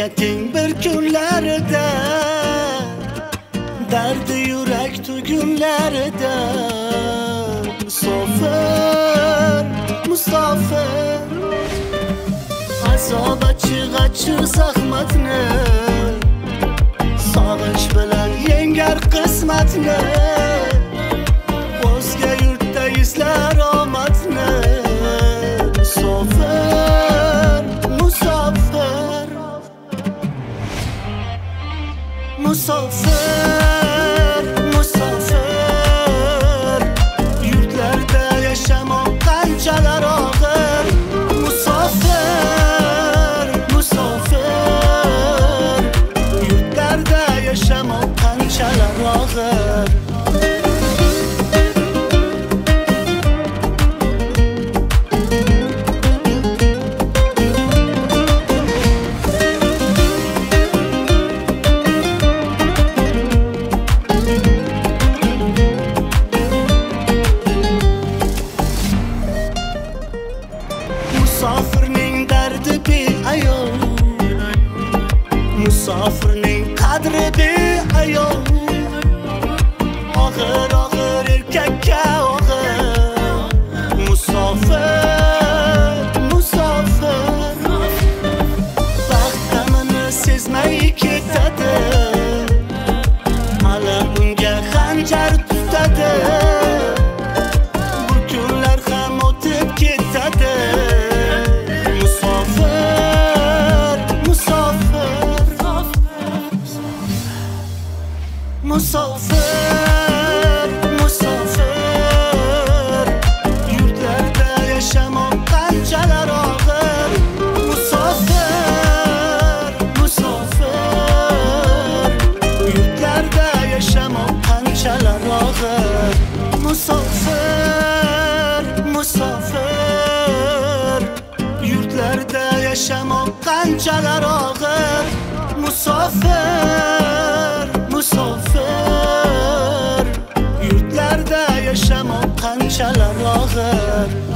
senga teng bir kunlarida, dardi yurak tugunlarida. Musofir, musofir, azob achchiq zahmatni, sog'inch bilan yengar qismatni. O'zga yurtda izlar omadni. Musofir, musofir, musofir, musofir, yurtlarda yashamoq qanchalar og'ir. Musofir, musofir, yurtlarda yashamoq qanchalar og'ir. Musofirning dardi beayov, musofirning qadri beayov. Og'ir og'ir erkakka og'ir. Musofir, musofir, vaqt g'amini sezmay ketadi, alam unga xanjar tutadi. Bu kunlar ham o'tib ketadi. Musofir, musofir, yurtlarda yashamoq qanchalar og'ir. Musofir, musofir, yurtlarda yashamoq qanchalar og'ir. Musofir, musofir, yurtlarda yashamoq qanchalar og'ir. Musofir, musofir, yurtlarda yashamoq qanchalar og'ir.